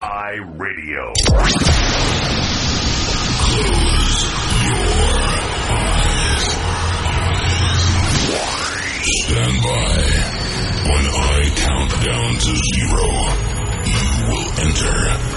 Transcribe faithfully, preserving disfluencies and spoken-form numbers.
iRadio. Close your eyes. Stand by. When I count down to zero, you will enter